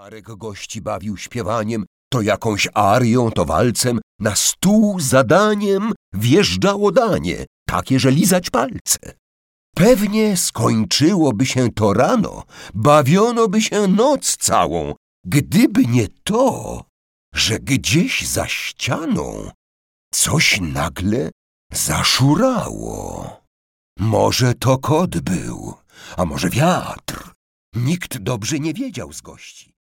Marek gości bawił śpiewaniem, to jakąś arią, to walcem, na stół zadaniem wjeżdżało danie, takie, że lizać palce. Pewnie skończyłoby się to rano, bawiono by się noc całą, gdyby nie to, że gdzieś za ścianą coś nagle zaszurało. Może to kot był, a może wiatr. Nikt dobrze nie wiedział z gości.